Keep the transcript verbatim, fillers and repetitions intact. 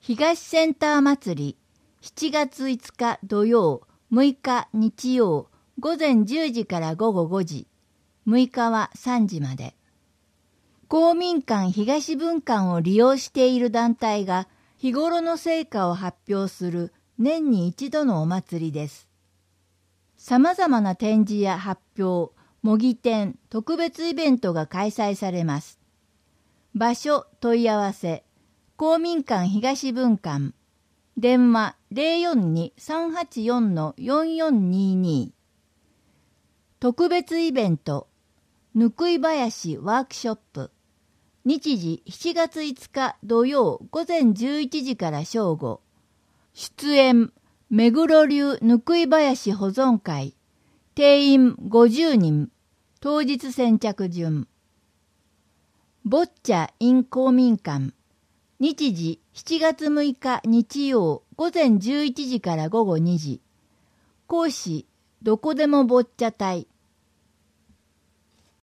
東センター祭りしちがついつか土曜、むいか日曜、午前じゅうじから午後ごじ、むいかはさんじまで。公民館東分館を利用している団体が日頃の成果を発表する年に一度のお祭りです。さまざまな展示や発表、模擬展、特別イベントが開催されます。場所問い合わせ、公民館東分館、電話 ゼロよんに さんはちよん よんよんにに。特別イベント、ぬくい林ワークショップ。日時しちがついつか土曜午前じゅういちじから正午。出演、目黒流ぬくい林保存会。定員ごじゅうにん。当日先着順。ボッチャ in 公民館。日時しちがつむいか日曜午前じゅういちじから午後にじ。講師、どこでもボッチャ隊。